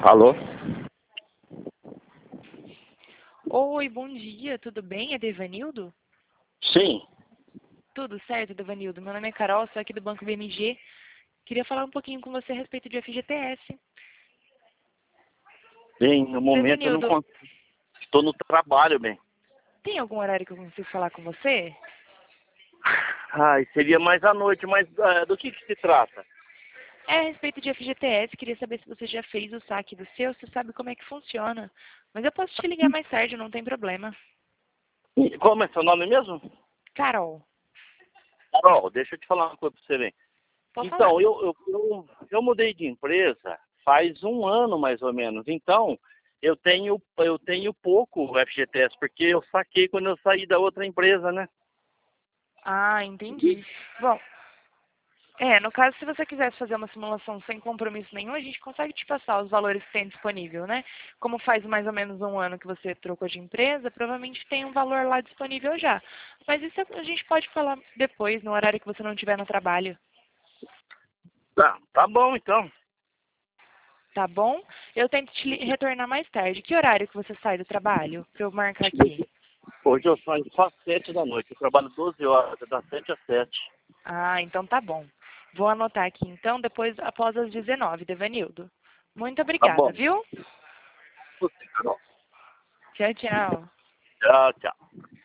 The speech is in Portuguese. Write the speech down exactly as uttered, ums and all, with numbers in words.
Alô? Oi, bom dia, tudo bem? É Devanildo? Sim. Tudo certo, Devanildo? Meu nome é Carol, sou aqui do Banco B M G. Queria falar um pouquinho com você a respeito de F G T S. Bem, no momento eu não Devanildo, consigo. Estou no trabalho, bem. tem algum horário que eu consigo falar com você? Ai, seria mais à noite, mas ah, do que que se trata? É a respeito de F G T S, queria saber se você já fez o saque do seu, se sabe como é que funciona. Mas eu posso te ligar mais tarde, não tem problema. E como é seu nome mesmo? Carol, Carol, deixa eu te falar uma coisa para você ver. pode falar. Então, eu, eu, eu, eu mudei de empresa faz um ano mais ou menos. Então, eu tenho, eu tenho pouco F G T S, porque eu saquei quando eu saí da outra empresa, né? Ah, entendi. Bom, é, no caso, se você quisesse fazer uma simulação sem compromisso nenhum, a gente consegue te passar os valores que tem disponível, né? Como faz mais ou menos um ano que você trocou de empresa, provavelmente tem um valor lá disponível já. Mas isso a gente pode falar depois, no horário que você não estiver no trabalho, Tá, tá bom então. tá bom? Eu tento te li- retornar mais tarde. Que horário que você sai do trabalho? Pra eu marcar aqui. Hoje eu saio só às sete da noite. Eu trabalho doze horas, das sete às sete. Ah, então tá bom. Vou anotar aqui então, depois após as dezenove, Devanildo. Muito Tá obrigada, bom. viu? Você, Carol. Tchau, tchau. Tchau, tchau.